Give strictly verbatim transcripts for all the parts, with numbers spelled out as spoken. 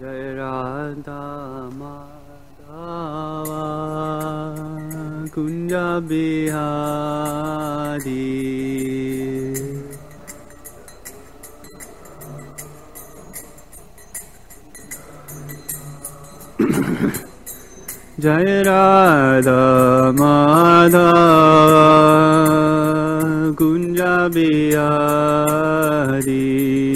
Jai Radha Madhava Kunja Bihari Jai Radha Madhava Kunja Bihari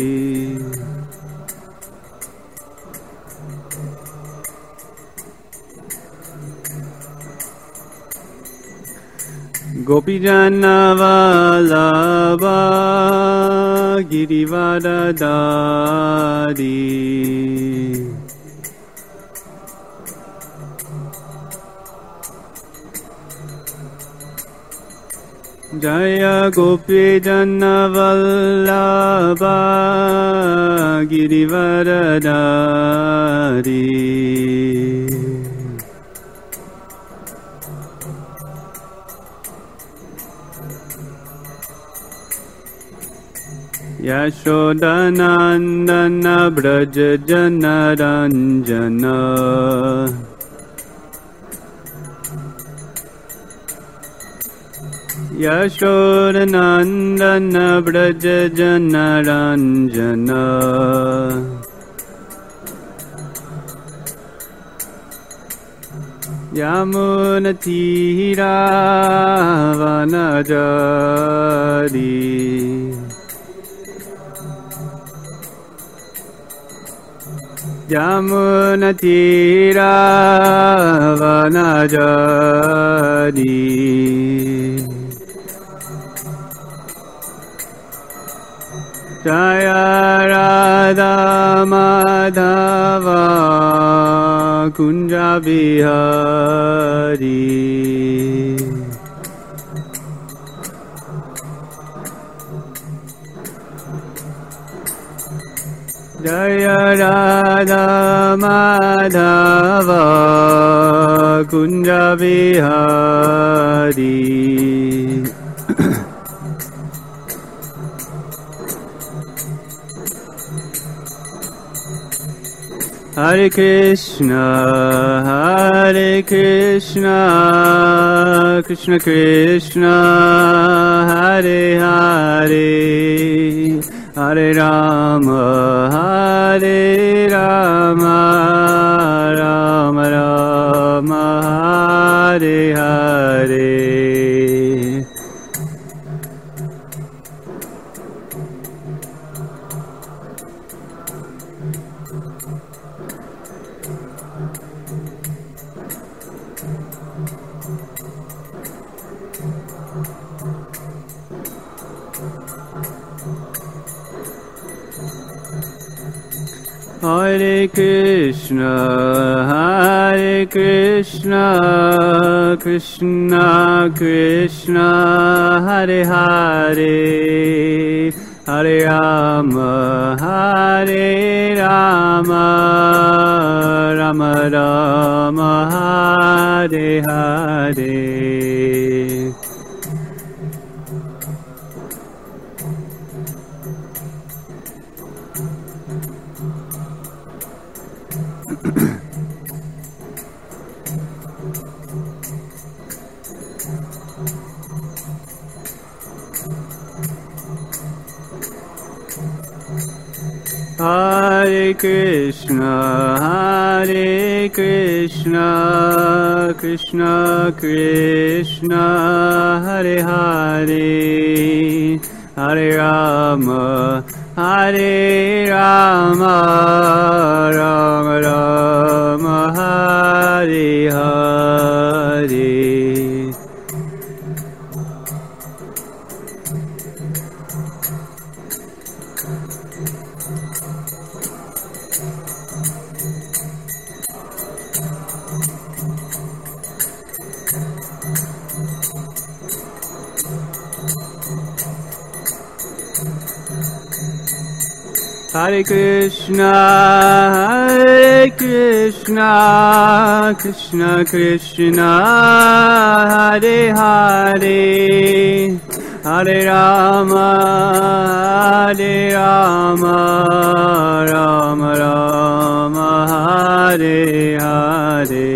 Gopijana Vallabha Girivardhari Jaya Gopijana Vallabha Girivardhari Yashodanandana Braja Janaranjana Yashodanandana Braja Janaranjana Yamunatira Vanajari Yamunatira Vanajari Jaya Radha Madhava Kunja Bihari Jaya Radha Madhava Kunja Bihari Hare Krishna, Hare Krishna, Krishna Krishna, Hare Hare, Hare Rama, Hare Rama, Rama Rama, Hare Hare. Hare Krishna, Hare Krishna, Krishna Krishna, Hare Hare, Hare Rama, Hare Rama, Rama Rama, Hare Hare. Hare Krishna, Hare Krishna, Krishna Krishna, Hare Hare, Hare Rama, Hare Rama, Rama Rama, Hare Hare. Hare Krishna, Hare Krishna, Krishna Krishna, Hare Hare, Hare Rama, Hare Rama, Rama Rama, Hare Hare.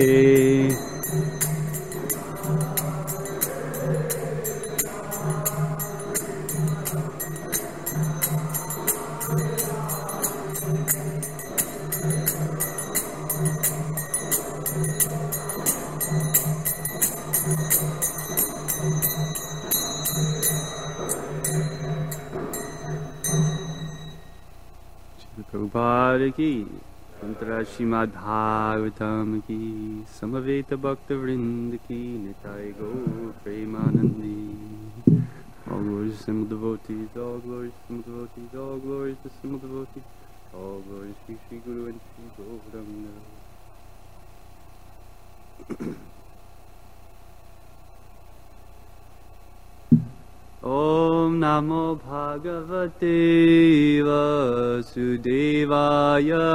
Prabhupada ki, Santara Srimad Bhagavatam ki, Samaveta Bhakta Vrinda ki, Nitai Gaur Premanandi. All glories to simple devotees, all glories to simple devotees, all glories to simple devotees, all glories to Shri Guru and Shri Gauranga. Om Namo Bhagavate Vasudevaya.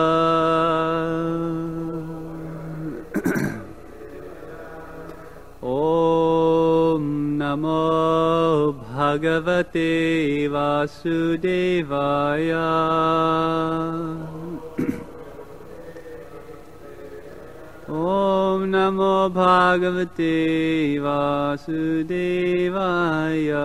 Om Namo Bhagavate Vasudevaya. Om Namo Bhagavate Vasudevaya.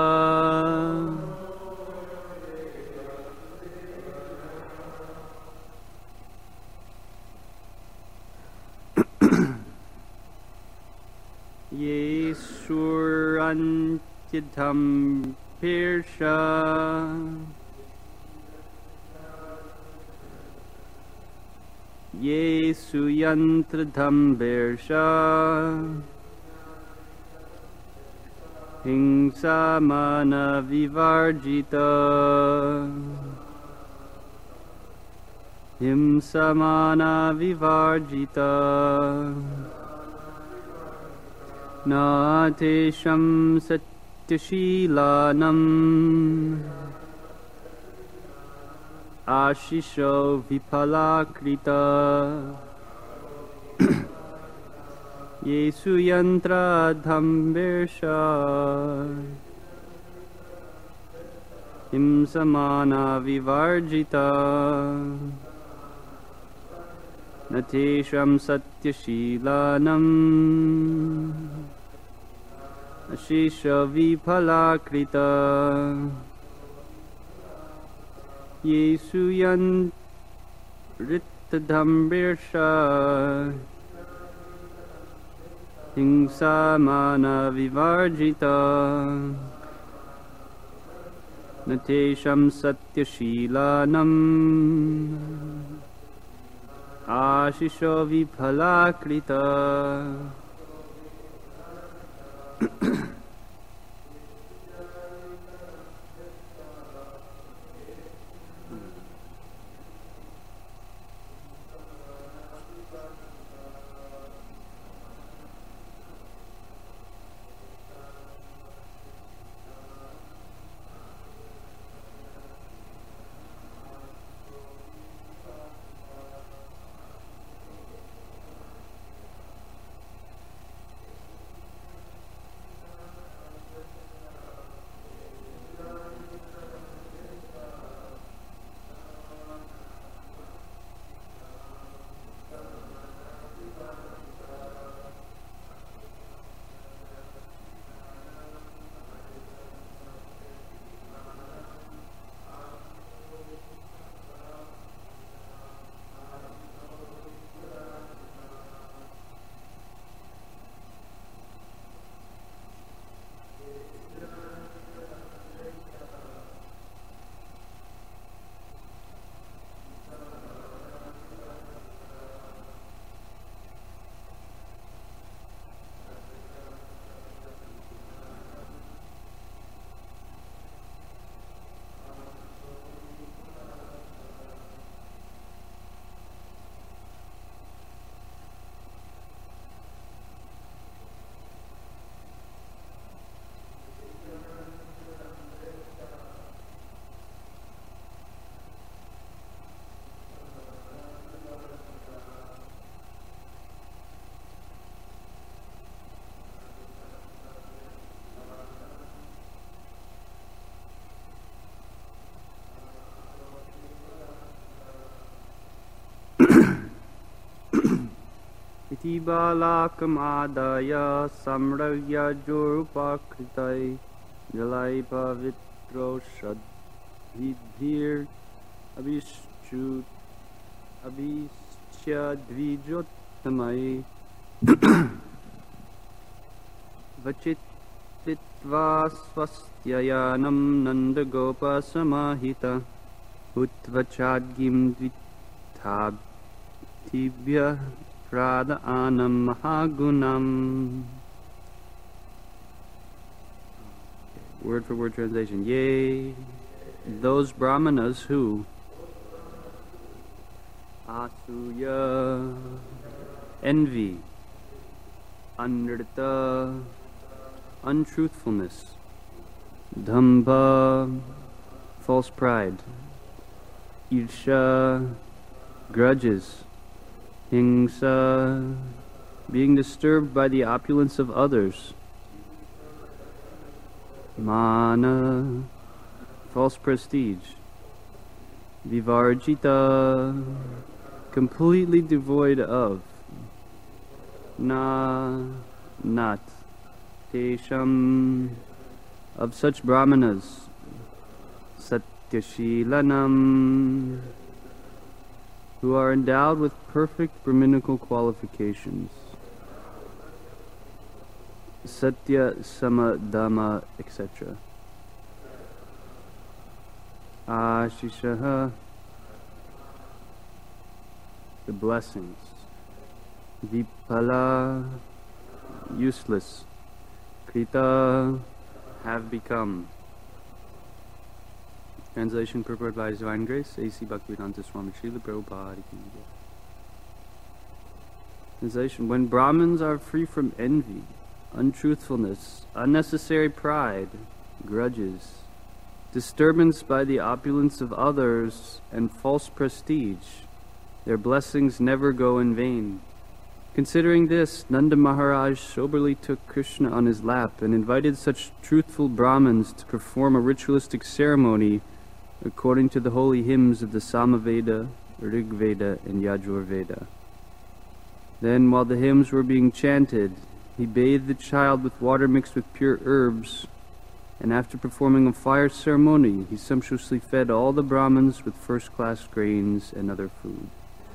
Ye Surantitam Pirsha Ye Suyantradham Bersha Hingsa Mana Vivarjita Himsa Mana Vivarjita Natesham Satyashilanam Ashisho Vipalakrita Yesu Yantra Dhambersha Himsamana Vivarjita Natesham Satyashilanam Ashisho Vipalakrita Yesu Yanritadhambirsha Hingsa Mana Vivarjita Natesham Satyashilanam Ashisho Vipalakrita. Iti balakam adaya samragya jorupakritai jalai pavitro shadhidhir abhishchut abhishya dvijottamai vachit Vitva swastyayanam nandagopa samahita utvachadgim dvitabtibhya prada anam mahagunam. Word for word translation. Yea, those brahmanas who asuya, envy, anrita, untruthfulness, dhamba, false pride, irsha, grudges, hingsa, being disturbed by the opulence of others, mana, false prestige, vivarjita, completely devoid of, na, not, tesham, of such brahmanas, satyashilanam, who are endowed with perfect Brahminical qualifications, satya, sama, dhamma, et cetera. Ashishaha, the blessings, vipala, useless, krita, have become. Translation purport by His Divine Grace, A C Bhaktivedanta Swami Srila Prabhupada. Translation: when Brahmins are free from envy, untruthfulness, unnecessary pride, grudges, disturbance by the opulence of others, and false prestige, their blessings never go in vain. Considering this, Nanda Maharaj soberly took Krishna on his lap and invited such truthful Brahmins to perform a ritualistic ceremony according to the holy hymns of the Samaveda, Rig Veda, and Yajur Veda. Then, while the hymns were being chanted, he bathed the child with water mixed with pure herbs, and after performing a fire ceremony, he sumptuously fed all the Brahmins with first-class grains and other food.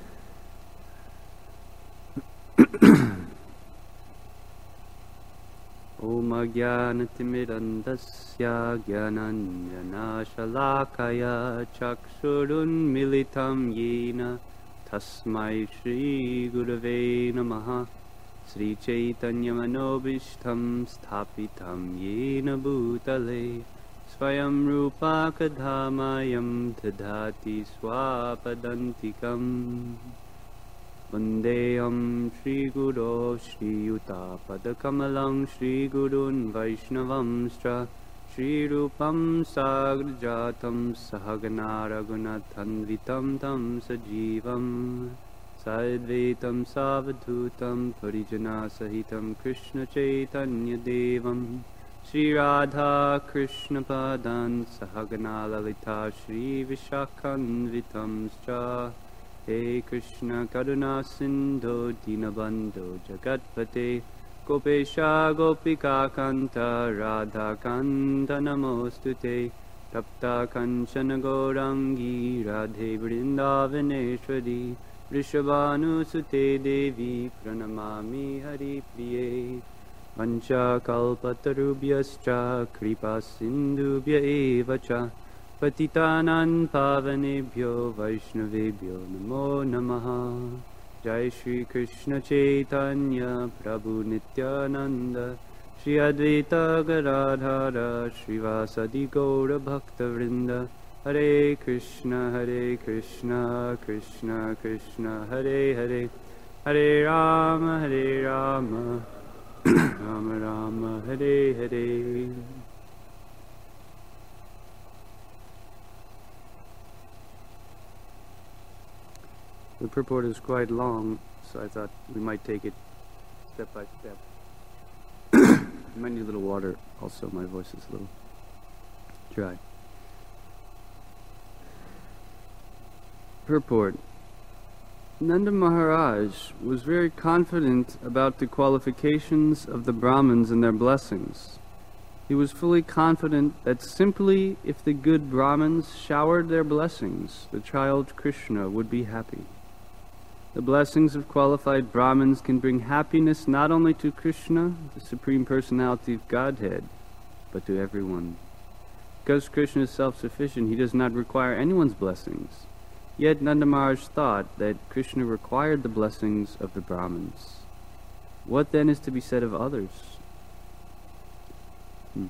Om Ajnanatimidandasya Jnananjana Shalakaya Chakshurun Militam Yena Tasmai Shri Gurave Namaha Sri Chaitanya Manobishtam Sthapitam Yena Bhutale Swayam Rupa Kadhamayam Tadhati Swapadantikam Vandeyam Shri Guru Shri Yuta Padakamalang Shri Gurun Vaishnavamstra Shri Rupam Sagrajatam Sahagana Raghunathanvitam Tam Sajivam Sadvaitam Savadhutam Parijana Sahitam Krishna Chaitanya Devam Shri Radha Krishna Padan Sahagana Lalita Shri Vishakhanvitam Scha He Krishna Karuna Sindho Dinabandho Jagatpate Gopesha Gopika Kanta Radha Kanta Namostute Tapta Kanchana Gaurangi Radhe Vrindavaneshwari Rishabhanu Sute Devi Pranamami Hari Priye Vancha Kalpatarubhyascha Kripa Sindhubhya Evacha Patitanam Pavanebhyo Vaishnavebhyo Namo Namaha Jai Shri Krishna Chaitanya Prabhu Nityananda Shri Advaita Gadadhara Srivasadi Gaura Bhakta Vrinda Hare Krishna Hare Krishna Krishna Krishna Hare Hare Hare Rama Hare Rama Rama Rama Hare Hare. The purport is quite long, so I thought we might take it step by step. I might need a little water also, my voice is a little dry. Purport. Nanda Maharaj was very confident about the qualifications of the Brahmins and their blessings. He was fully confident that simply if the good Brahmins showered their blessings, the child Krishna would be happy. The blessings of qualified Brahmins can bring happiness not only to Krishna, the Supreme Personality of Godhead, but to everyone. Because Krishna is self-sufficient, he does not require anyone's blessings. Yet Nanda Maharaj thought that Krishna required the blessings of the Brahmins. What then is to be said of others? Hmm.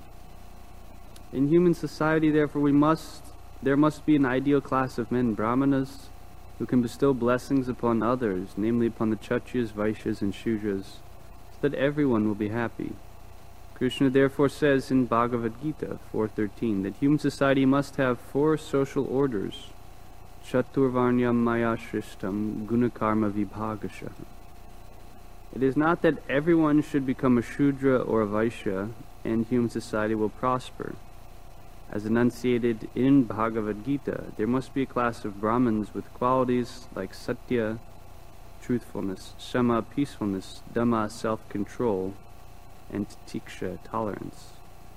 In human society, therefore, we must there must be an ideal class of men, Brahmanas, who can bestow blessings upon others, namely upon the Kshatriyas, Vaishyas, and Shudras, so that everyone will be happy. Krishna therefore says in Bhagavad Gita four thirteen that human society must have four social orders, Chaturvarnyam maya shrishtam gunakarma vibhagasha. It is not that everyone should become a Shudra or a Vaishya and human society will prosper. As enunciated in Bhagavad Gita, there must be a class of Brahmins with qualities like Satya, truthfulness, Shama, peacefulness, Dhamma, self-control, and Tiksha, tolerance.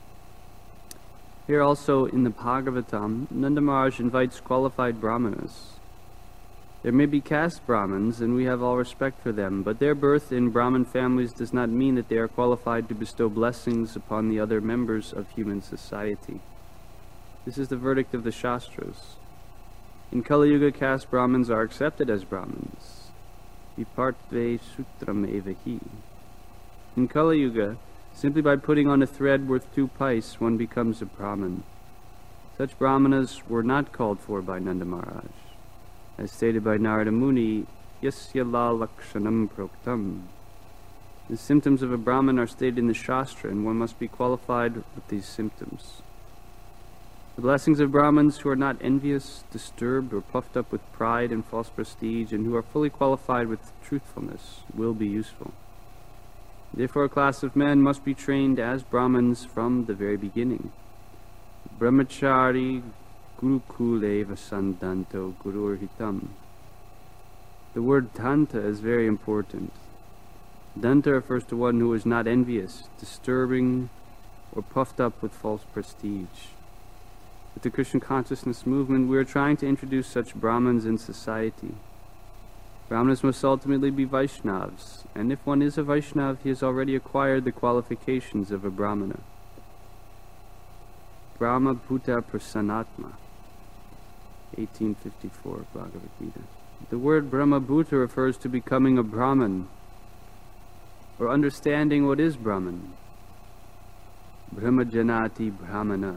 Here also in the Bhagavatam, Nanda Maharaj invites qualified Brahmanas. There may be caste Brahmins, and we have all respect for them, but their birth in Brahmin families does not mean that they are qualified to bestow blessings upon the other members of human society. This is the verdict of the Shastras. In Kali Yuga, caste Brahmins are accepted as Brahmins. Vipartve sutram evahi. In Kali Yuga, simply by putting on a thread worth two pice, one becomes a Brahmin. Such Brahmanas were not called for by Nanda Maharaj. As stated by Narada Muni, yasya la lakshanam proktam. The symptoms of a Brahmin are stated in the Shastra, and one must be qualified with these symptoms. The blessings of Brahmins who are not envious, disturbed, or puffed up with pride and false prestige, and who are fully qualified with truthfulness, will be useful. Therefore, a class of men must be trained as Brahmins from the very beginning. Brahmachari gurukule vasandanto gururhitam. The word danta is very important. Danta refers to one who is not envious, disturbing, or puffed up with false prestige. With the Krishna consciousness movement, we are trying to introduce such Brahmins in society. Brahmanas must ultimately be Vaishnavas, and if one is a Vaishnav, he has already acquired the qualifications of a Brahmana. Brahma Bhuta Prasanatma, eighteen fifty-four, Bhagavad Gita. The word Brahma Bhuta refers to becoming a Brahman, or understanding what is Brahman. Brahma Janati Brahmana.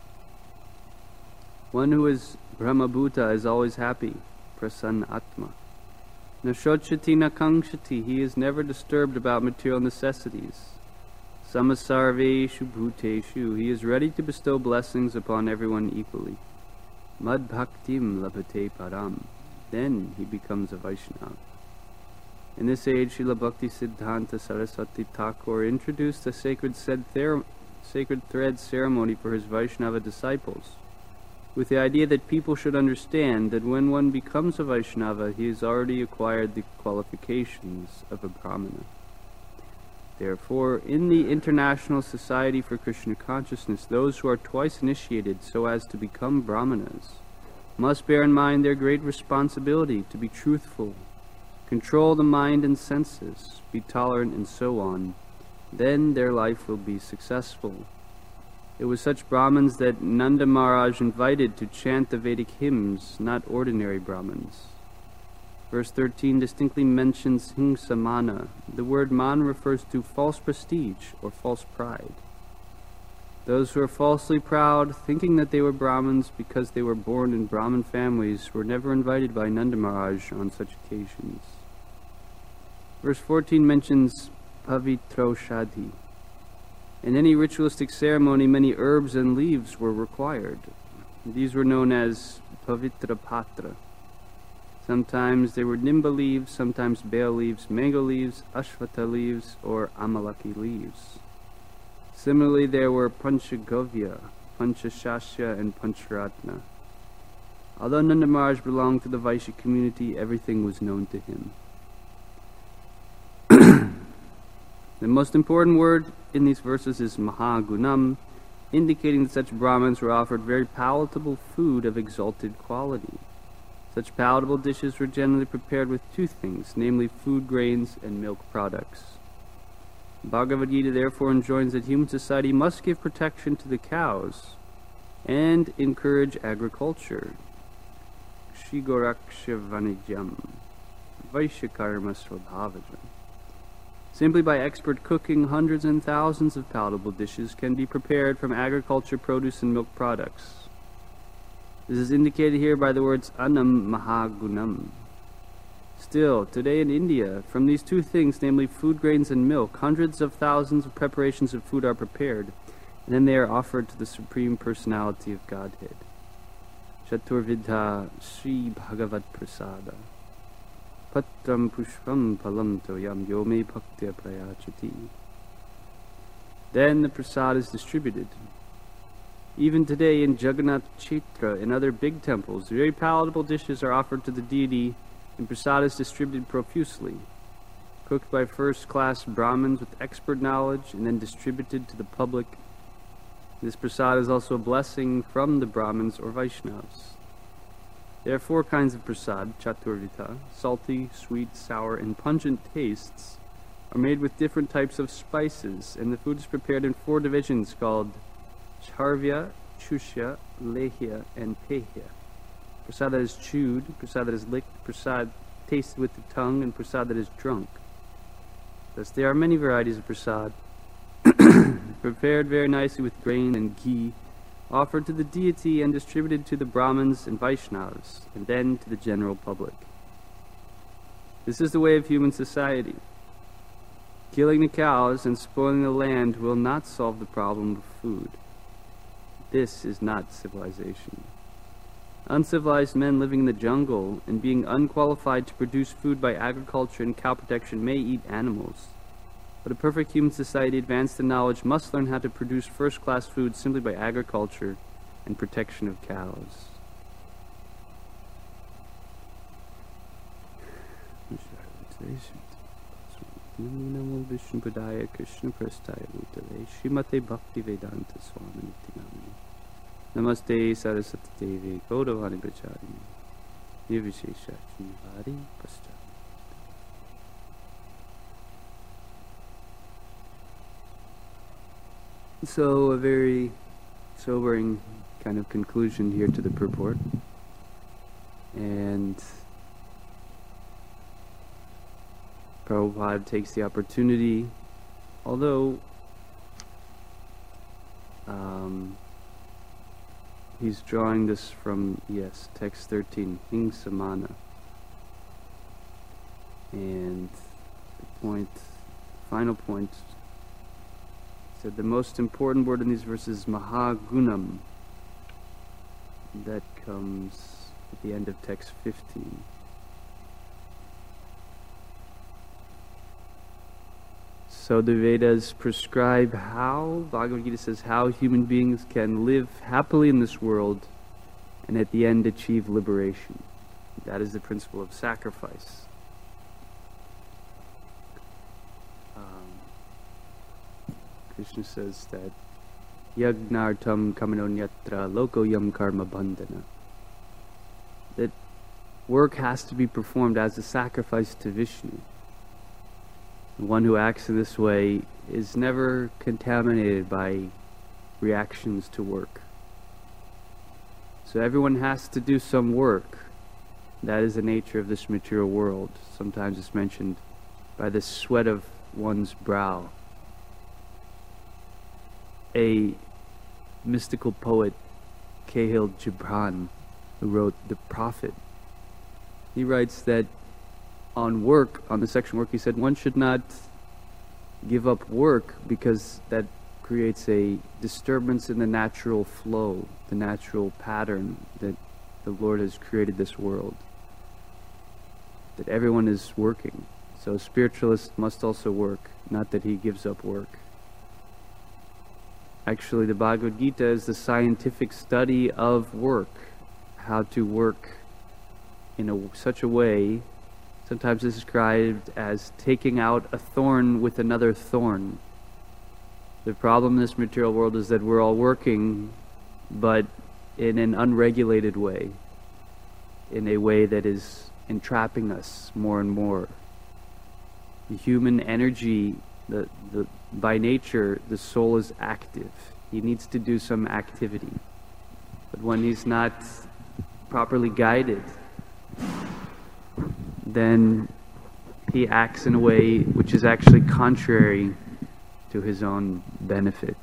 One who is Brahma Bhuta is always happy, Prasanna Atma. Nashochati nakangshati, he is never disturbed about material necessities. Samasarveshu bhuteshu, he is ready to bestow blessings upon everyone equally. Mad bhaktim labhate param, then he becomes a Vaishnava. In this age, Srila Bhakti Siddhanta Saraswati Thakur introduced a sacred, sacred thread ceremony for his Vaishnava disciples, with the idea that people should understand that when one becomes a Vaishnava, he has already acquired the qualifications of a Brahmana. Therefore, in the International Society for Krishna Consciousness, those who are twice initiated so as to become Brahmanas must bear in mind their great responsibility to be truthful, control the mind and senses, be tolerant, and so on. Then their life will be successful. It was such Brahmins that Nanda Maharaj invited to chant the Vedic hymns, not ordinary Brahmins. Verse thirteen distinctly mentions hingsa mana. The word mana refers to false prestige or false pride. Those who are falsely proud, thinking that they were Brahmins because they were born in Brahmin families, were never invited by Nanda Maharaj on such occasions. Verse fourteen mentions pavitro shadhi. In any ritualistic ceremony, many herbs and leaves were required. These were known as pavitra patra. Sometimes they were nimba leaves, sometimes bale leaves, mango leaves, ashwata leaves, or amalaki leaves. Similarly, there were panchagovya, panchashasya, and pancharatna. Although Nanda Maharaj belonged to the Vaishya community, everything was known to him. The most important word in these verses is Mahagunam, indicating that such Brahmins were offered very palatable food of exalted quality. Such palatable dishes were generally prepared with two things, namely food grains and milk products. Bhagavad Gita therefore enjoins that human society must give protection to the cows and encourage agriculture. Kshigoraksha vanijam, Vaishyakarma svabhavajam. Simply by expert cooking, hundreds and thousands of palatable dishes can be prepared from agriculture, produce, and milk products. This is indicated here by the words Annam Mahagunam. Still, today in India, from these two things, namely food grains and milk, hundreds of thousands of preparations of food are prepared, and then they are offered to the Supreme Personality of Godhead. Chaturvidha Sri Bhagavat Prasada. Patram Pushpam Palam Toyam Yome Bhaktya Prayachati. Then the prasad is distributed. Even today in Jagannath Kshetra and other big temples, very palatable dishes are offered to the deity, and prasad is distributed profusely, cooked by first-class Brahmins with expert knowledge and then distributed to the public. This prasad is also a blessing from the Brahmins or Vaishnavas. There are four kinds of prasad, chaturvita: salty, sweet, sour, and pungent tastes are made with different types of spices, and the food is prepared in four divisions called charvya, chushya, lehya, and pehya. Prasad that is chewed, prasad that is licked, prasad tasted with the tongue, and prasad that is drunk. Thus there are many varieties of prasad, prepared very nicely with grain and ghee, offered to the deity and distributed to the Brahmins and Vaishnavas, and then to the general public. This is the way of human society. Killing the cows and spoiling the land will not solve the problem of food. This is not civilization. Uncivilized men living in the jungle and being unqualified to produce food by agriculture and cow protection may eat animals. But a perfect human society advanced in knowledge must learn how to produce first-class food simply by agriculture and protection of cows. Namo Vishnu Padaya Krishna Prastaya Bhutale Srimate Bhakti Vedanta Swami Nityanamani Namaste Saraswati Devi Gaudavani Pracharini Nirvishesha Shrivari Paschat. So, a very sobering kind of conclusion here to the purport. And Prabhupada takes the opportunity, although um, he's drawing this from, yes, text thirteen, Hingsamana. And the point, final point, said the most important word in these verses is Mahagunam. That comes at the end of text fifteen. So the Vedas prescribe how, Bhagavad Gita says, how human beings can live happily in this world and at the end achieve liberation. That is the principle of sacrifice. Um, Krishna says that Yagnartam kamanonyatra lokoyam karma bandhana. That work has to be performed as a sacrifice to Vishnu. The one who acts in this way is never contaminated by reactions to work. So everyone has to do some work. That is the nature of this material world. Sometimes it's mentioned by the sweat of one's brow. A mystical poet, Kahlil Gibran, who wrote The Prophet, he writes that on work, on the section work, he said one should not give up work because that creates a disturbance in the natural flow, the natural pattern that the Lord has created this world. That everyone is working. So a spiritualist must also work, not that he gives up work. Actually, the Bhagavad Gita is the scientific study of work, how to work in a, such a way, sometimes described as taking out a thorn with another thorn. The problem in this material world is that we're all working, but in an unregulated way, in a way that is entrapping us more and more. The human energy, the, the, by nature, the soul is active. He needs to do some activity. But when he's not properly guided, then he acts in a way which is actually contrary to his own benefit.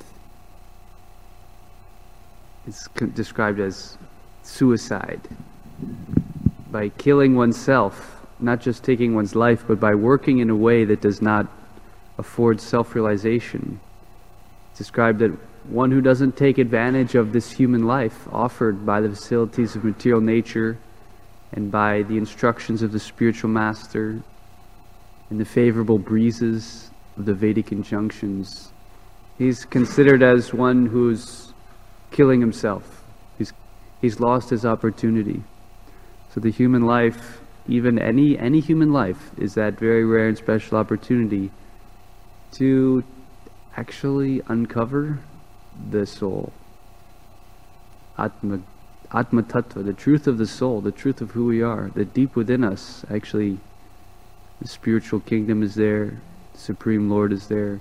It's described as suicide. By killing oneself, not just taking one's life, but by working in a way that does not afford self-realization. It's described that one who doesn't take advantage of this human life offered by the facilities of material nature and by the instructions of the spiritual master and the favorable breezes of the Vedic injunctions, he's considered as one who's killing himself. He's, he's lost his opportunity. So the human life, even any, any human life, is that very rare and special opportunity to actually uncover the soul. Atma, Atma Tattva, the truth of the soul, the truth of who we are, that deep within us, actually, the spiritual kingdom is there, the Supreme Lord is there.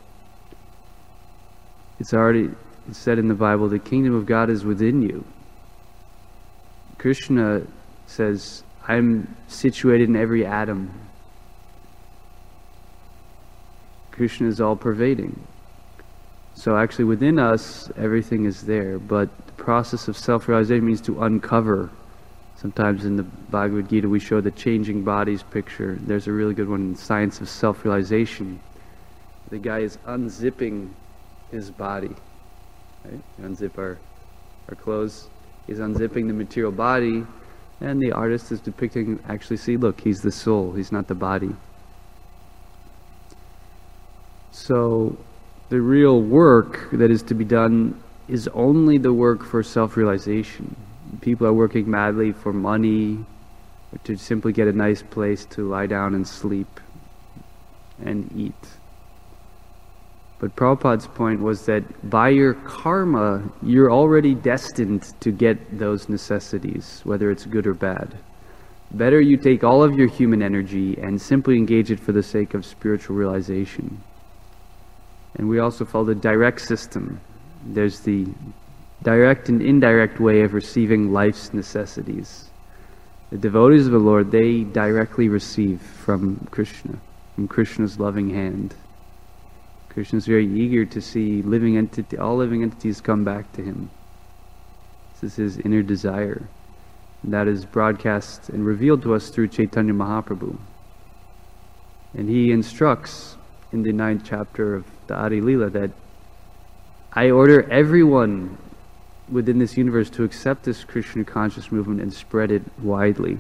It's already it's said in the Bible, the kingdom of God is within you. Krishna says, I'm situated in every atom. Krishna is all-pervading. So actually within us, everything is there, but the process of self-realization means to uncover. Sometimes in the Bhagavad Gita we show the changing bodies picture. There's a really good one in Science of Self-Realization. The guy is unzipping his body. Right? We unzip our, our clothes. He's unzipping the material body, and the artist is depicting, actually, see, look, he's the soul, he's not the body. So the real work that is to be done is only the work for self-realization. People are working madly for money, or to simply get a nice place to lie down and sleep and eat. But Prabhupada's point was that by your karma, you're already destined to get those necessities, whether it's good or bad. Better you take all of your human energy and simply engage it for the sake of spiritual realization. And we also follow the direct system. There's the direct and indirect way of receiving life's necessities. The devotees of the Lord, they directly receive from Krishna, from Krishna's loving hand. Krishna is very eager to see living entity, all living entities come back to him. This is his inner desire. And that is broadcast and revealed to us through Chaitanya Mahaprabhu. And he instructs in the ninth chapter of the Adi Lila that I order everyone within this universe to accept this Krishna conscious movement and spread it widely.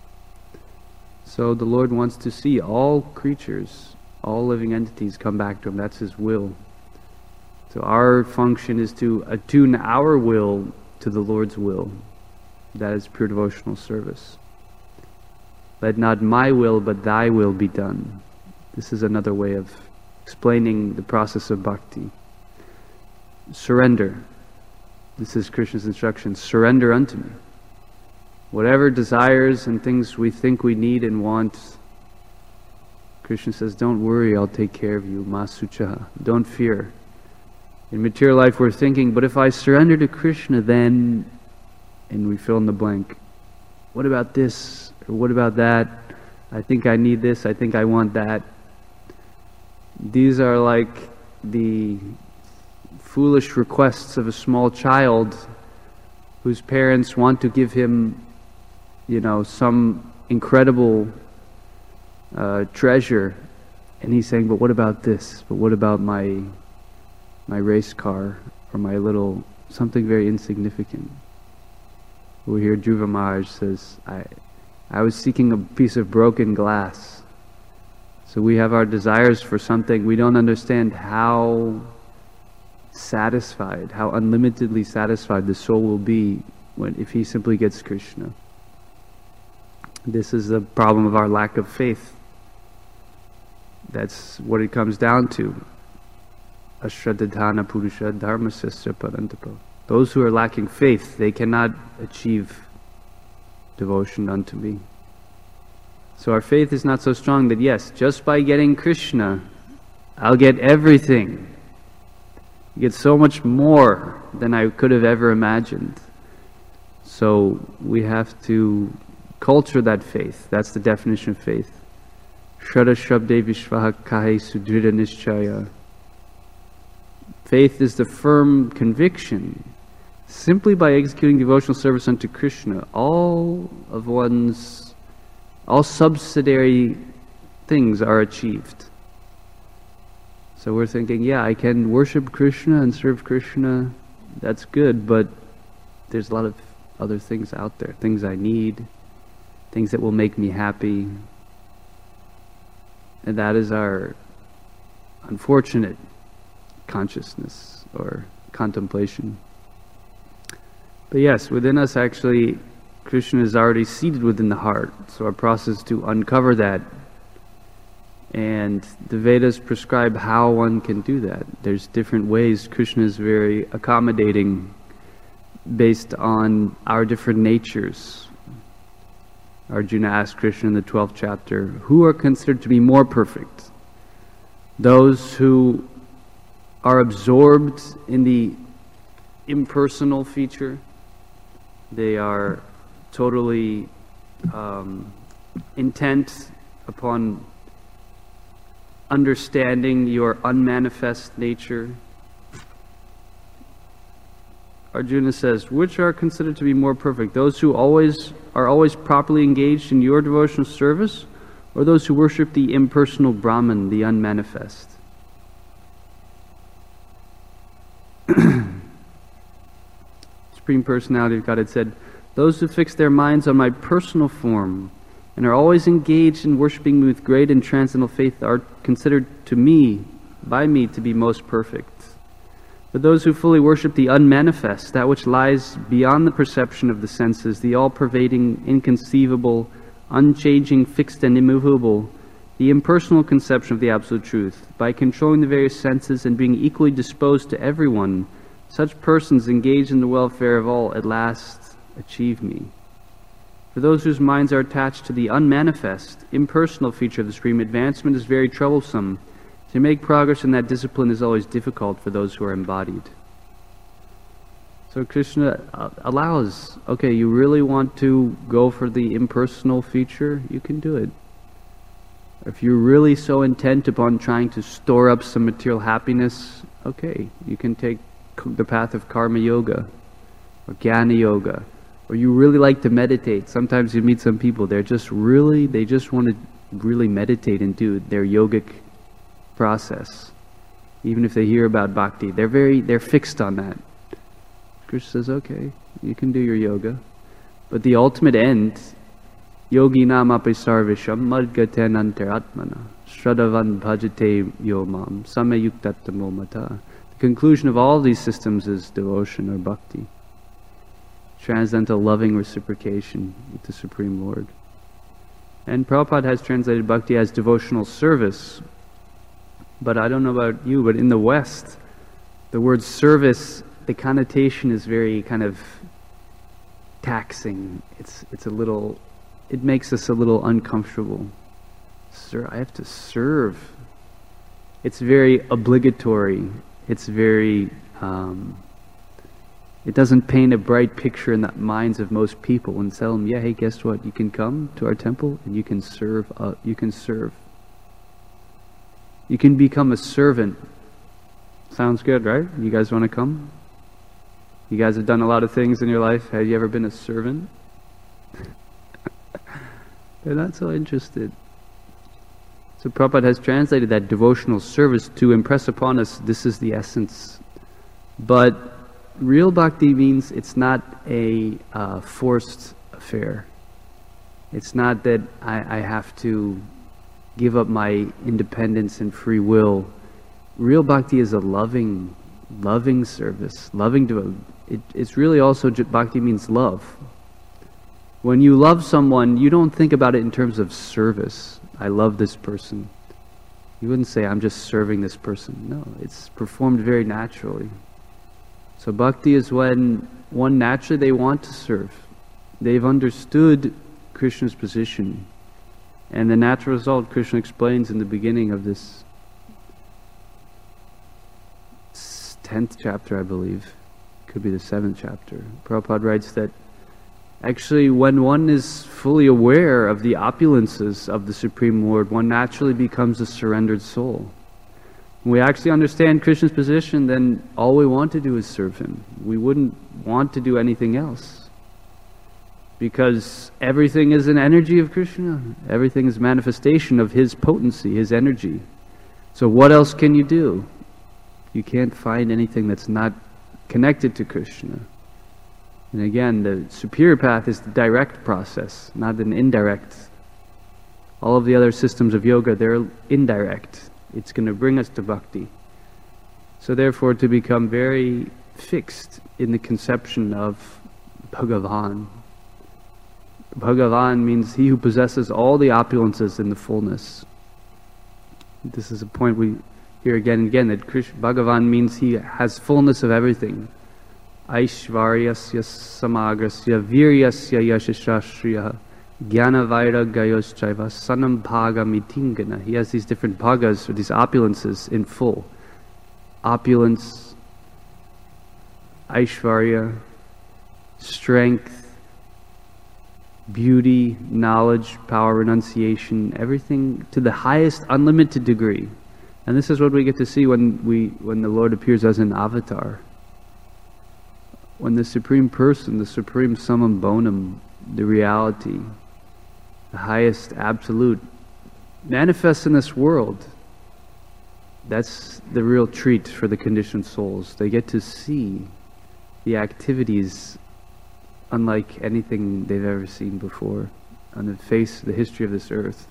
So the Lord wants to see all creatures, all living entities come back to him. That's his will. So our function is to attune our will to the Lord's will. That is pure devotional service. Let not my will but thy will be done. This is another way of explaining the process of bhakti. Surrender. This is Krishna's instruction. Surrender unto me. Whatever desires and things we think we need and want, Krishna says, don't worry, I'll take care of you. Masucha. Don't fear. In material life we're thinking, but if I surrender to Krishna, then, and we fill in the blank. What about this? Or what about that? I think I need this. I think I want that. These are like the foolish requests of a small child whose parents want to give him, you know, some incredible uh, treasure, and he's saying, but what about this? But what about my my race car or my little something very insignificant? We hear Dhruva Maharaj says, I, I was seeking a piece of broken glass. So we have our desires for something. We don't understand how satisfied, how unlimitedly satisfied the soul will be when, if he simply gets Krishna. This is the problem of our lack of faith. That's what it comes down to. Ashradadhana purusha dharmasasya parantapa. Those who are lacking faith, they cannot achieve devotion unto me. So our faith is not so strong that yes, just by getting Krishna, I'll get everything. I get so much more than I could have ever imagined. So we have to culture that faith. That's the definition of faith. Shraddha Shabde Vishvaha Kahe Sudrida Nischaya. Faith is the firm conviction. Simply by executing devotional service unto Krishna, all of one's, all subsidiary things are achieved. So we're thinking, yeah, I can worship Krishna and serve Krishna, that's good, but there's a lot of other things out there, things I need, things that will make me happy. And that is our unfortunate consciousness or contemplation. But yes, within us actually, Krishna is already seated within the heart. So our process is to uncover that. And the Vedas prescribe how one can do that. There's different ways. Krishna is very accommodating based on our different natures. Arjuna asked Krishna in the twelfth chapter, who are considered to be more perfect? Those who are absorbed in the impersonal feature. They are totally um, intent upon understanding your unmanifest nature. Arjuna says, which are considered to be more perfect? Those who always are always properly engaged in your devotional service, or those who worship the impersonal Brahman, the unmanifest? Supreme Personality of Godhead said, those who fix their minds on my personal form and are always engaged in worshiping me with great and transcendental faith are considered to me, by me, to be most perfect. But those who fully worship the unmanifest, that which lies beyond the perception of the senses, the all-pervading, inconceivable, unchanging, fixed and immovable, the impersonal conception of the Absolute Truth, by controlling the various senses and being equally disposed to everyone, such persons engaged in the welfare of all at last achieve me. For those whose minds are attached to the unmanifest, impersonal feature of the Supreme, advancement is very troublesome. To make progress in that discipline is always difficult for those who are embodied. So Krishna allows, okay, you really want to go for the impersonal feature, you can do it. If you're really so intent upon trying to store up some material happiness, okay, you can take the path of karma yoga or jnana yoga. Or you really like to meditate. Sometimes you meet some people, they're just really, they just want to really meditate and do their yogic process. Even if they hear about bhakti, they're very, they're fixed on that. Krishna says, okay, you can do your yoga. But the ultimate end, yogi nam api sarvisham madgaten antaratmana shradhavan bhajate yomam samayuktatamo mata. The conclusion of all these systems is devotion or bhakti. Transcendental loving reciprocation with the Supreme Lord. And Prabhupada has translated bhakti as devotional service. But I don't know about you, but in the West, the word service, the connotation is very kind of taxing. It's it's a little, it makes us a little uncomfortable. Sir, I have to serve. It's very obligatory. It's very, um, it doesn't paint a bright picture in the minds of most people and tell them, yeah, hey, guess what? You can come to our temple and you can serve. Uh, you can serve. You can become a servant. Sounds good, right? You guys want to come? You guys have done a lot of things in your life. Have you ever been a servant? They're not so interested. So Prabhupada has translated that devotional service to impress upon us this is the essence. But real bhakti means it's not a uh, forced affair. It's not that I, I have to give up my independence and free will. Real bhakti is a loving loving service, loving devotion. It, it's really also, bhakti means love. When you love someone, you don't think about it in terms of service. I love this person. You wouldn't say, I'm just serving this person. No, it's performed very naturally. So bhakti is when one naturally they want to serve. They've understood Krishna's position. And the natural result, Krishna explains in the beginning of this tenth chapter, I believe. Could be the seventh chapter. Prabhupada writes that actually when one is fully aware of the opulences of the Supreme Lord, one naturally becomes a surrendered soul. When we actually understand Krishna's position, then all we want to do is serve Him. We wouldn't want to do anything else. Because everything is an energy of Krishna. Everything is manifestation of His potency, His energy. So what else can you do? You can't find anything that's not connected to Krishna. And again, the superior path is the direct process, not an indirect. All of the other systems of yoga, they're indirect. It's going to bring us to bhakti. So therefore, to become very fixed in the conception of Bhagavan. Bhagavan means he who possesses all the opulences in the fullness. This is a point we hear again and again, that Krishna, Bhagavan means he has fullness of everything. Aishvaryasya samagrasya viryasya yashashashriyah jnana vairagyayoschaiva sanam bhaga mitingana. He has these different bhagas, or these opulences in full. Opulence, Aishvarya, strength, beauty, knowledge, power, renunciation, everything to the highest unlimited degree. And this is what we get to see when we when the Lord appears as an avatar. When the Supreme Person, the Supreme Summum Bonum, the reality, the highest absolute, manifests in this world, that's the real treat for the conditioned souls. They get to see the activities unlike anything they've ever seen before on the face, the history of this earth.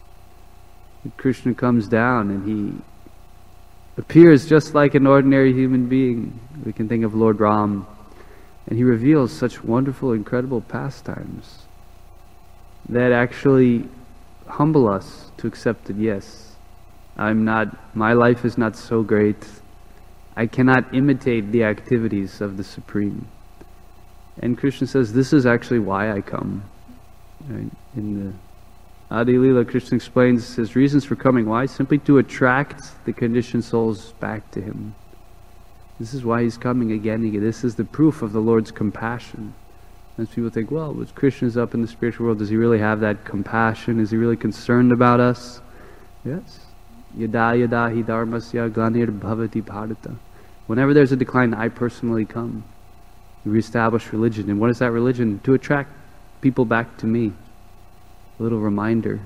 Krishna comes down and he appears just like an ordinary human being. We can think of Lord Ram, and he reveals such wonderful, incredible pastimes that actually humble us to accept that yes, I'm not, my life is not so great. I cannot imitate the activities of the Supreme. And Krishna says, this is actually why I come. Right? In the Adi Lila, Krishna explains his reasons for coming. Why? Simply to attract the conditioned souls back to him. This is why he's coming again and again. This is the proof of the Lord's compassion. As people think, well, was Krishna's up in the spiritual world, does he really have that compassion? Is he really concerned about us? Yes. Yada yada hi dharmasya glanir bhavati bharata. Whenever there's a decline, I personally come. We reestablish religion. And what is that religion? To attract people back to me. A little reminder.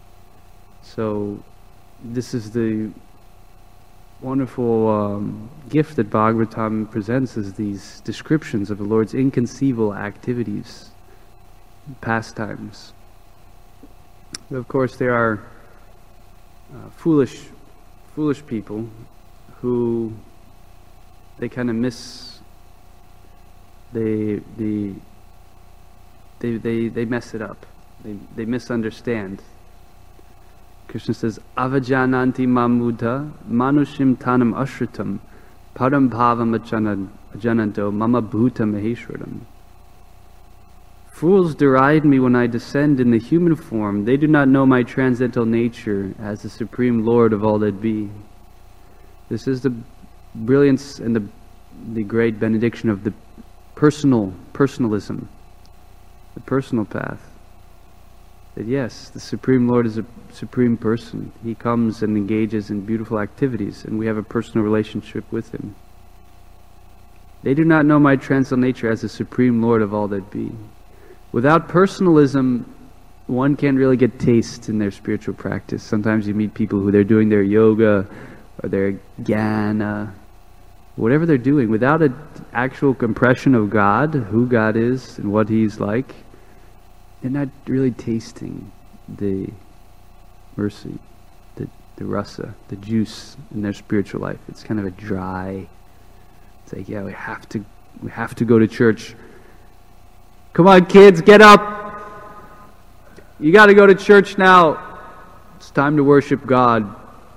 So this is the wonderful um, gift that Bhagavatam presents, is these descriptions of the Lord's inconceivable activities, pastimes. But of course there are uh, foolish foolish people who they kind of miss they, they they they they mess it up. They, they misunderstand. Krishna says, Avajananti mamuda manushim tanam ashritam param bhavam ajananto mama bhuta maheshwaram. Fools deride me when I descend in the human form. They do not know my transcendental nature as the Supreme Lord of all that be. This is the brilliance and the, the great benediction of the personal, personalism, the personal path. That yes, the Supreme Lord is a Supreme Person. He comes and engages in beautiful activities, and we have a personal relationship with Him. They do not know my transcendental nature as the Supreme Lord of all that be. Without personalism, one can't really get taste in their spiritual practice. Sometimes you meet people who they're doing their yoga or their jnana, whatever they're doing, without an actual impression of God, who God is and what He's like, they're not really tasting the mercy, the, the rasa, the juice in their spiritual life. It's kind of a dry, It's like, yeah, we have to, we have to go to church. Come on, kids, get up. You got to go to church now. It's time to worship God.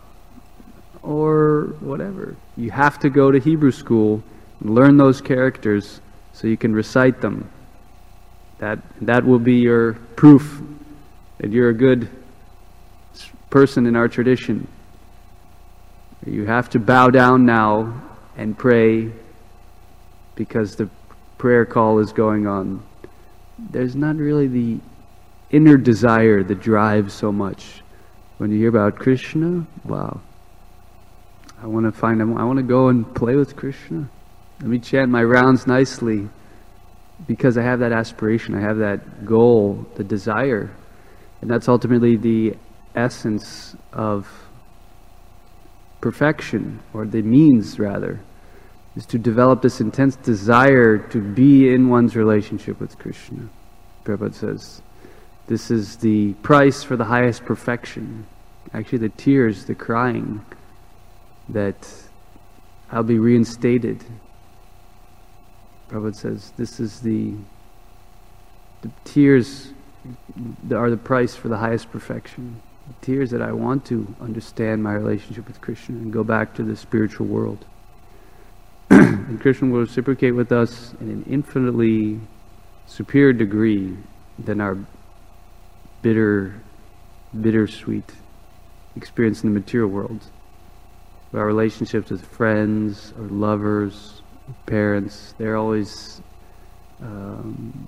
Or whatever. You have to go to Hebrew school and learn those characters so you can recite them. That, that will be your proof that you're a good person in our tradition. You have to bow down now and pray because the prayer call is going on. There's not really the inner desire that drives so much. When you hear about Krishna, wow. I want to find, I want to go and play with Krishna. Let me chant my rounds nicely because I have that aspiration, I have that goal, the desire. And that's ultimately the essence of perfection, or the means rather, is to develop this intense desire to be in one's relationship with Krishna. Prabhupada says, this is the price for the highest perfection. Actually the tears, the crying, that I'll be reinstated. Prabhupada says, this is the, the tears are the price for the highest perfection. The tears that I want to understand my relationship with Krishna and go back to the spiritual world. And Krishna will reciprocate with us in an infinitely superior degree than our bitter, bittersweet experience in the material world. Our relationships with friends or lovers, parents, they're always um,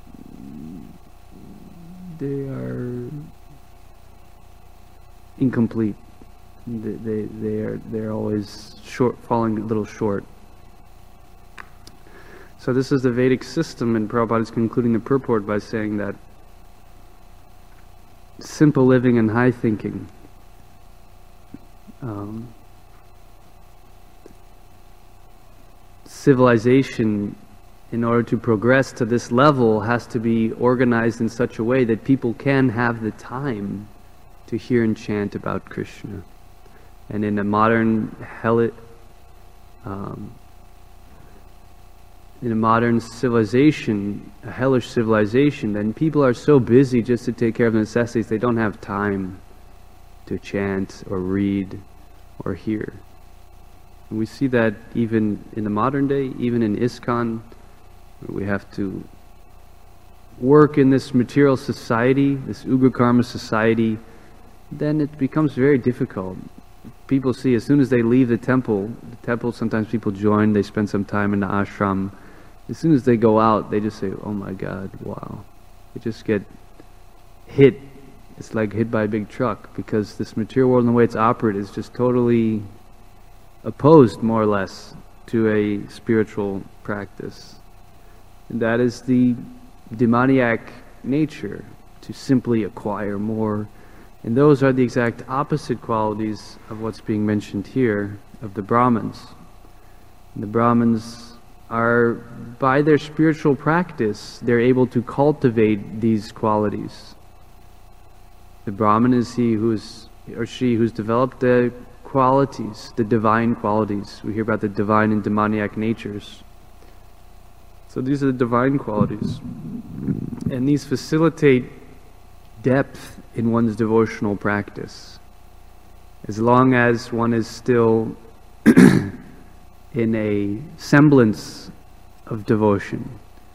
they are incomplete. They, they, they are they're always short, falling a little short. So this is the Vedic system, and Prabhupada is concluding the purport by saying that simple living and high thinking um, civilization, in order to progress to this level, has to be organized in such a way that people can have the time to hear and chant about Krishna. And in a modern hell, um, in a modern civilization, a hellish civilization, then people are so busy just to take care of necessities, they don't have time to chant or read or hear. And we see that even in the modern day, even in ISKCON, we have to work in this material society, this Ugra Karma society, then it becomes very difficult. People see, as soon as they leave the temple, the temple, sometimes people join, they spend some time in the ashram. As soon as they go out, they just say, oh my God, wow. They just get hit. It's like hit by a big truck, because this material world and the way it's operated is just totally opposed, more or less, to a spiritual practice. And that is the demoniac nature, to simply acquire more. And those are the exact opposite qualities of what's being mentioned here, of the Brahmins. And the Brahmins are, by their spiritual practice, they're able to cultivate these qualities. The Brahmin is he who's, or she who's developed the qualities, the divine qualities. We hear about the divine and demoniac natures. So these are the divine qualities. And these facilitate depth in one's devotional practice. As long as one is still in a semblance of devotion,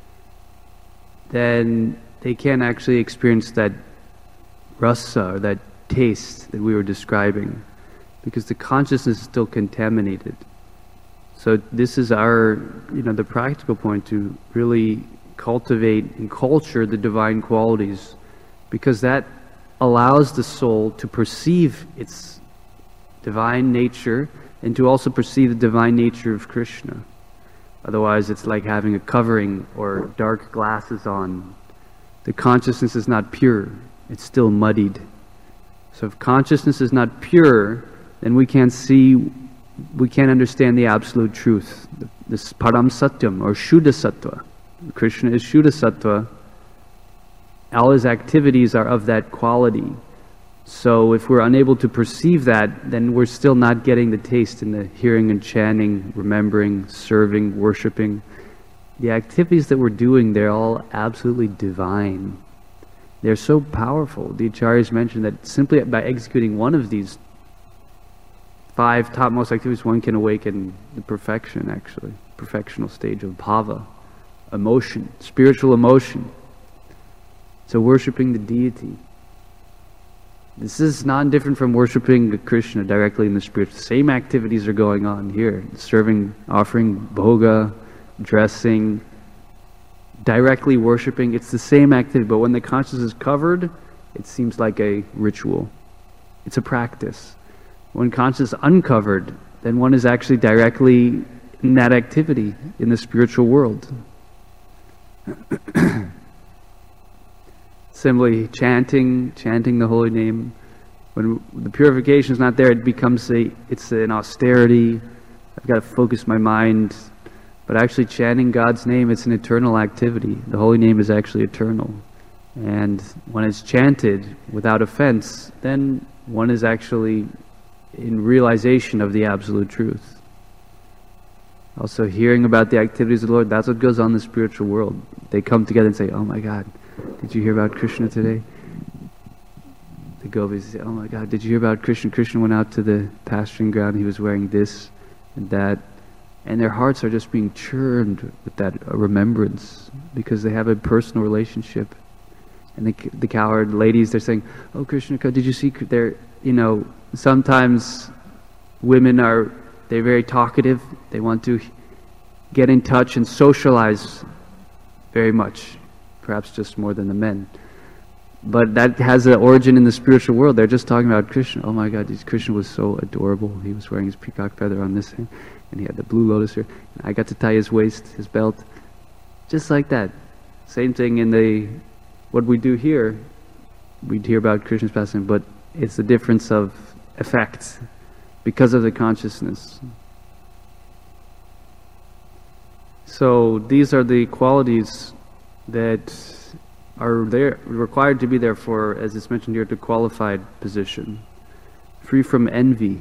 then they can't actually experience that rasa, or that taste that we were describing, because the consciousness is still contaminated. So this is our, you know, the practical point, to really cultivate and culture the divine qualities, because that allows the soul to perceive its divine nature and to also perceive the divine nature of Krishna. Otherwise it's like having a covering or dark glasses on. The consciousness is not pure, it's still muddied. So if consciousness is not pure, then we can't see, we can't understand the absolute truth. This param satyam, or shuddha sattva. Krishna is shuddha sattva. All his activities are of that quality. So if we're unable to perceive that, then we're still not getting the taste in the hearing and chanting, remembering, serving, worshiping. The activities that we're doing, they're all absolutely divine. They're so powerful. The Acharyas mentioned that simply by executing one of these five topmost activities, one can awaken the perfection, actually, perfectional stage of bhava, emotion, spiritual emotion. So worshipping the deity. This is not different from worshipping Krishna directly in the spirit. The same activities are going on here. Serving, offering bhoga, dressing, directly worshipping. It's the same activity, but when the consciousness is covered, it seems like a ritual. It's a practice. When consciousness is uncovered, then one is actually directly in that activity in the spiritual world. Simply chanting, chanting the holy name. When the purification is not there, it becomes a, it's an austerity. I've got to focus my mind. But actually chanting God's name, it's an eternal activity. The holy name is actually eternal. And when it's chanted without offense, then one is actually in realization of the absolute truth. Also hearing about the activities of the Lord, that's what goes on in the spiritual world. They come together and say, oh my God, did you hear about Krishna today? The gopis say, oh my God, did you hear about Krishna? Krishna went out to the pasturing ground, he was wearing this and that. And their hearts are just being churned with that remembrance because they have a personal relationship. And the, the cowherd ladies, they're saying, oh Krishna, did you see, they're, you know, sometimes women are, they're very talkative. They want to get in touch and socialize very much, perhaps just more than the men. But that has an origin in the spiritual world. They're just talking about Krishna. Oh my God, Krishna was so adorable. He was wearing his peacock feather on this hand, and he had the blue lotus here. And I got to tie his waist, his belt, just like that. Same thing in the what we do here. We'd hear about Krishna's pastime, but it's the difference of effect because of the consciousness. So these are the qualities that are there, required to be there for, as it's mentioned here, to qualified position. Free from envy.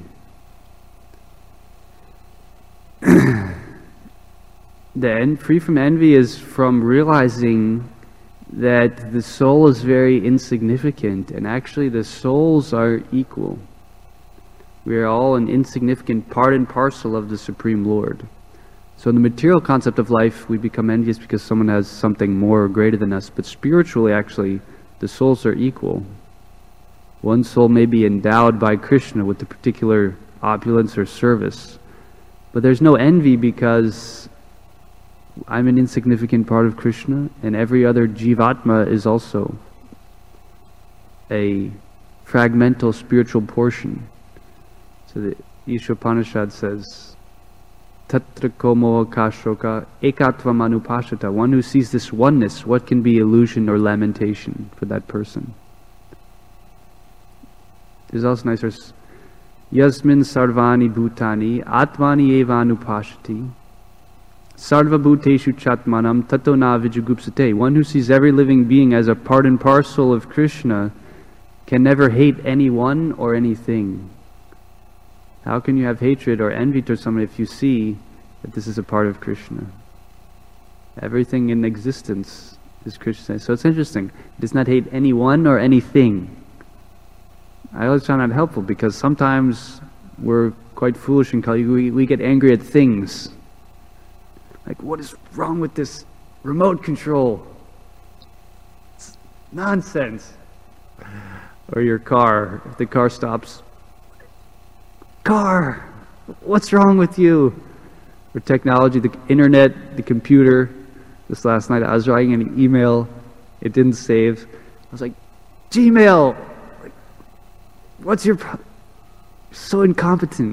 The en free from envy is from realizing that the soul is very insignificant, and actually the souls are equal. We are all an insignificant part and parcel of the Supreme Lord. So in the material concept of life, we become envious because someone has something more or greater than us. But spiritually, actually, the souls are equal. One soul may be endowed by Krishna with a particular opulence or service. But there's no envy because I'm an insignificant part of Krishna, and every other jivatma is also a fragmental spiritual portion. So the Ishopanishad says, Tatra komo kashoka ekatva manupashata. One who sees this oneness, what can be illusion or lamentation for that person? There's also nice verse. Yasmin sarvani bhutani atmani eva anupashati sarva bhuteshu chatmanam tato na vijugupsate. One who sees every living being as a part and parcel of Krishna can never hate anyone or anything. How can you have hatred or envy to someone if you see that this is a part of Krishna? Everything in existence is Krishna. So it's interesting. It does not hate anyone or anything. I always find that helpful because sometimes we're quite foolish in Kali. We, we get angry at things. Like, what is wrong with this remote control? It's nonsense. Or your car. If the car stops, car, what's wrong with you? Or technology, the internet, the computer. This last night I was writing an email, it didn't save. I was like, Gmail, like, what's your pro- so incompetent.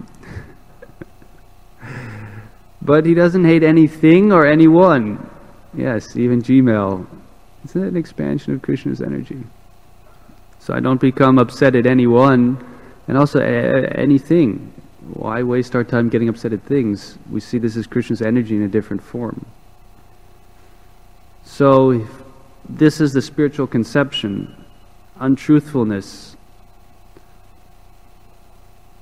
But he doesn't hate anything or anyone. Yes, even Gmail. Isn't it an expansion of Krishna's energy? So I don't become upset at anyone. And also uh, anything. Why waste our time getting upset at things? We see this as Krishna's energy in a different form. So this is the spiritual conception. Untruthfulness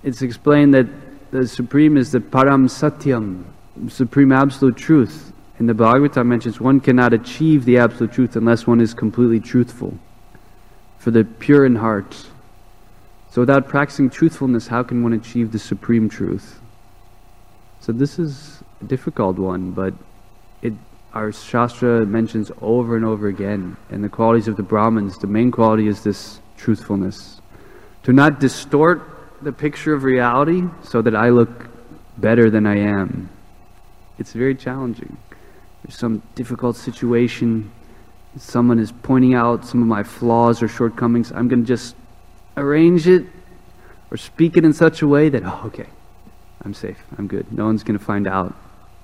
it's explained that the Supreme is the Param Satyam, Supreme Absolute Truth. And the Bhagavatam mentions one cannot achieve the Absolute Truth unless one is completely truthful, for the pure in heart. So without practicing truthfulness, how can one achieve the Supreme Truth? So this is a difficult one, but it our Shastra mentions over and over again. And the qualities of the Brahmins, the main quality is this truthfulness. To not distort the picture of reality so that I look better than I am. It's very challenging. There's some difficult situation, someone is pointing out some of my flaws or shortcomings, I'm going to just arrange it or speak it in such a way that, oh, okay, I'm safe, I'm good, no one's going to find out.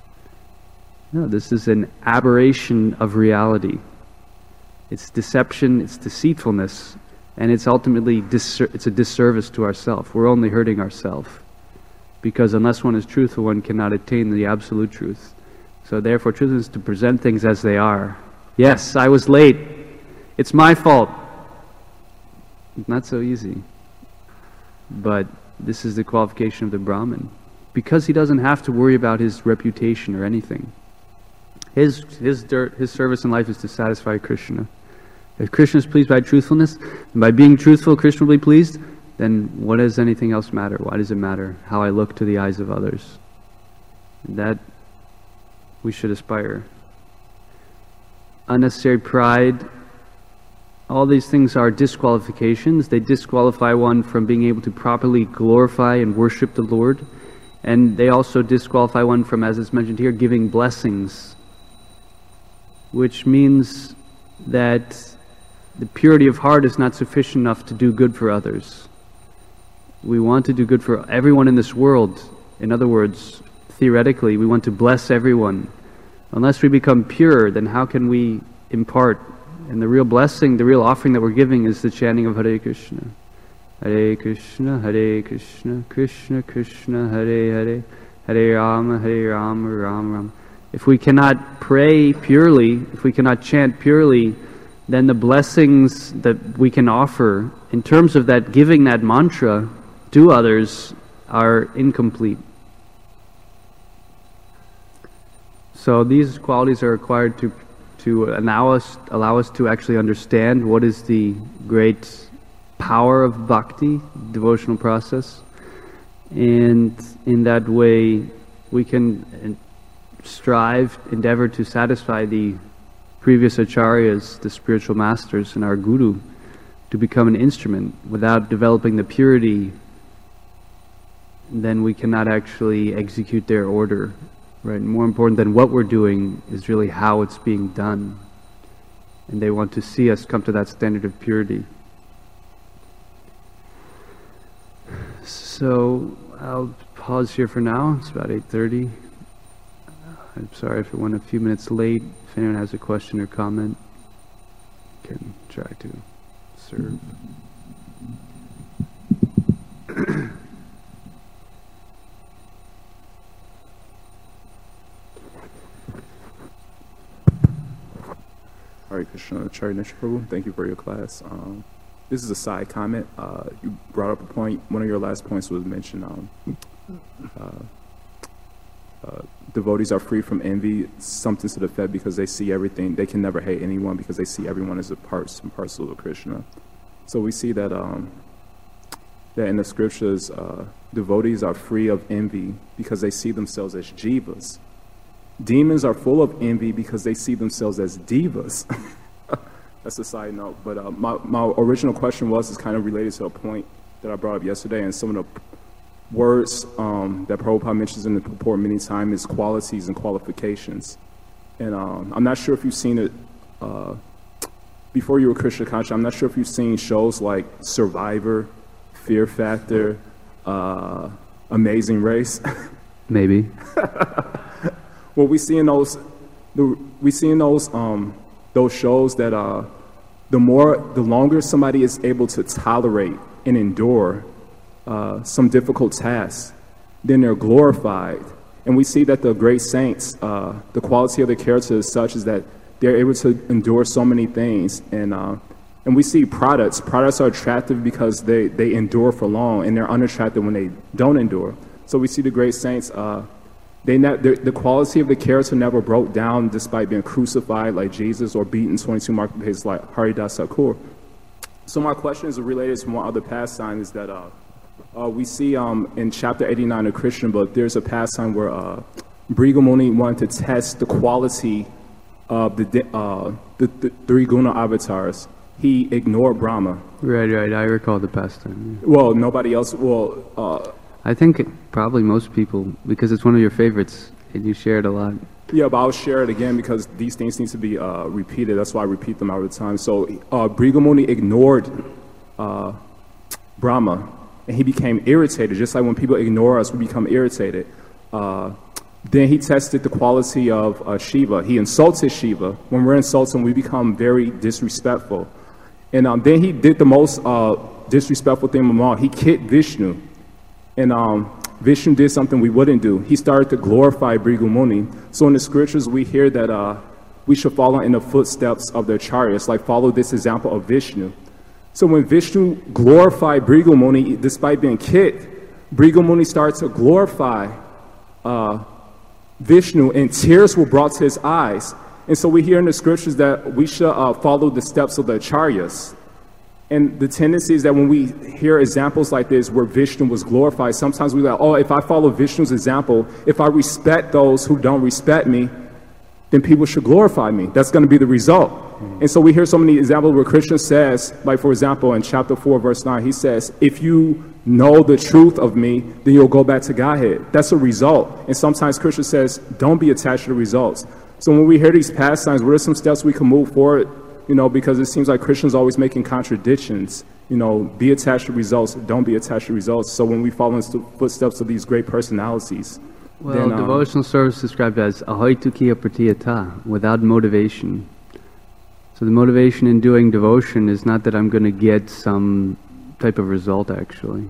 No, this is an aberration of reality. It's deception, it's deceitfulness, and it's ultimately dis it's a disservice to ourselves. We're only hurting ourselves, because unless one is truthful, one cannot attain the absolute truth. So therefore, truthfulness is to present things as they are. Yes, I was late. It's my fault. Not so easy. But this is the qualification of the Brahmin, because he doesn't have to worry about his reputation or anything. His his dirt, his service in life is to satisfy Krishna. If Krishna is pleased by truthfulness, and by being truthful, Krishna will be pleased, then what does anything else matter? Why does it matter how I look to the eyes of others? That we should aspire. Unnecessary pride, all these things are disqualifications. They disqualify one from being able to properly glorify and worship the Lord. And they also disqualify one from, as it's mentioned here, giving blessings, which means that the purity of heart is not sufficient enough to do good for others. We want to do good for everyone in this world. In other words, theoretically, we want to bless everyone. Unless we become pure, then how can we impart? And the real blessing, the real offering that we're giving is the chanting of Hare Krishna. Hare Krishna, Hare Krishna, Krishna Krishna, Hare Hare, Hare Rama, Hare Rama, Rama Rama. If we cannot pray purely, if we cannot chant purely, then the blessings that we can offer in terms of that giving that mantra to others are incomplete. So these qualities are required to to allow us allow us to actually understand what is the great power of bhakti, devotional process, and in that way we can strive, endeavor to satisfy the previous acharyas, the spiritual masters, and our guru, to become an instrument. Without developing the purity, then we cannot actually execute their order. Right? More important than what we're doing is really how it's being done. And they want to see us come to that standard of purity. So I'll pause here for now. It's about eight thirty. I'm sorry if it went a few minutes late. If anyone has a question or comment, I can try to serve. Hare Krishna, Acharya Nishaprabhu, thank you for your class. Um, this is a side comment. Uh, you brought up a point. One of your last points was mentioned. Um, uh, uh, devotees are free from envy, something to the effect because they see everything. They can never hate anyone because they see everyone as a part and parcel of Krishna. So we see that um, that in the scriptures, uh, devotees are free of envy because they see themselves as jivas. Demons are full of envy because they see themselves as divas. That's a side note. But uh, my, my original question was is kind of related to a point that I brought up yesterday, and some of the words um, that Prabhupada mentions in the purport many times is qualities and qualifications. And um, I'm not sure if you've seen it uh, before you were Krishna conscious. I'm not sure if you've seen shows like Survivor, Fear Factor, uh, Amazing Race. Maybe. Well, we see in those, the, we see in those, um, those shows that uh, the more, the longer somebody is able to tolerate and endure uh, some difficult tasks, then they're glorified. And we see that the great saints, uh, the quality of their character is such is that they're able to endure so many things, and uh, And we see products. Products are attractive because they, they endure for long, and they're unattractive when they don't endure. So we see the great saints, uh, they ne- the, the quality of the character never broke down despite being crucified like Jesus or beaten twenty-two marketplaces like Haridas Thakur. So my question is related to one other pastime, is that uh, uh, we see um, in chapter eighty-nine of Christian book, there's a pastime where uh, Bhrigu Muni wanted to test the quality of the, uh, the, the three guna avatars. He ignored Brahma. Right, right. I recall the pastime. Yeah. Well, nobody else. Well, uh, I think it, probably most people, because it's one of your favorites and you share it a lot. Yeah, but I'll share it again because these things need to be uh, repeated. That's why I repeat them all the time. So uh, Bhrigu Muni ignored uh, Brahma, and he became irritated. Just like when people ignore us, we become irritated. Uh, then he tested the quality of uh, Shiva. He insulted Shiva. When we're insulting, we become very disrespectful. And um, then he did the most uh, disrespectful thing of all. He kicked Vishnu. And um, Vishnu did something we wouldn't do. He started to glorify Bhrigu Muni. So in the scriptures, we hear that uh, we should follow in the footsteps of the acharyas, like follow this example of Vishnu. So when Vishnu glorified Bhrigu Muni, despite being kicked, Bhrigu Muni started to glorify uh, Vishnu, and tears were brought to his eyes. And so we hear in the scriptures that we should uh, follow the steps of the acharyas. And the tendency is that when we hear examples like this where Vishnu was glorified, sometimes we're like, oh, if I follow Vishnu's example, if I respect those who don't respect me, then people should glorify me. That's going to be the result. Mm-hmm. And so we hear so many examples where Krishna says, like for example, in chapter four, verse nine, he says, if you know the truth of me, then you'll go back to Godhead. That's a result. And sometimes Krishna says, don't be attached to the results. So when we hear these pastimes, what are some steps we can move forward? You know, because it seems like Krishna's always making contradictions. You know, be attached to results, don't be attached to results. So when we follow in the footsteps of these great personalities, well, then, um, devotional service is described as ahoitukiya pratiyata, without motivation. So the motivation in doing devotion is not that I'm going to get some type of result, actually.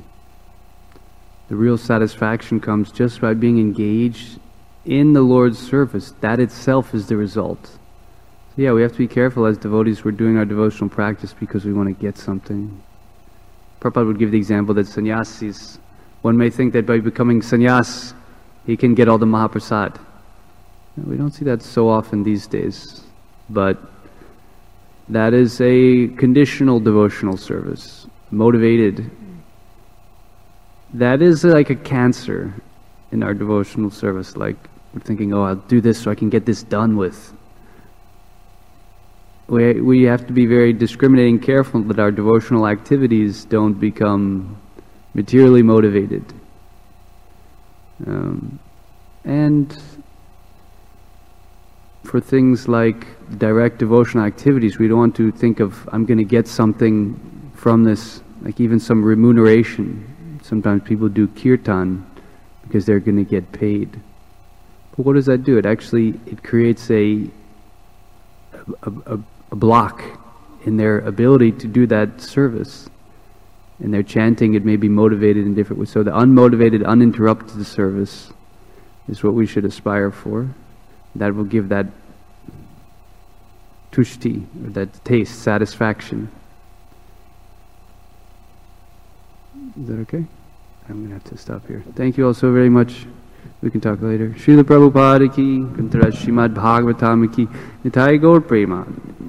The real satisfaction comes just by being engaged in the Lord's service. That itself is the result. So yeah, we have to be careful as devotees. We're doing our devotional practice because we want to get something. Prabhupada would give the example that sannyasis, one may think that by becoming sannyas, he can get all the Mahaprasad. We don't see that so often these days, but that is a conditional devotional service, motivated. That is like a cancer in our devotional service, like we're thinking, oh, I'll do this so I can get this done with. We, we have to be very discriminating, careful that our devotional activities don't become materially motivated. Um, and for things like direct devotional activities, we don't want to think of, I'm going to get something from this, like even some remuneration. Sometimes people do kirtan because they're going to get paid. But what does that do? It actually, it creates a, a, a, a block in their ability to do that service. And their chanting, it may be motivated in different ways. So the unmotivated, uninterrupted service is what we should aspire for. That will give that tushti, or that taste, satisfaction. Is that okay? I'm going to have to stop here. Thank you all so very much. We can talk later. Srila Prabhupada ki, Grantaraj Srimad Bhagavatam ki, Nitai Gaur Premanand.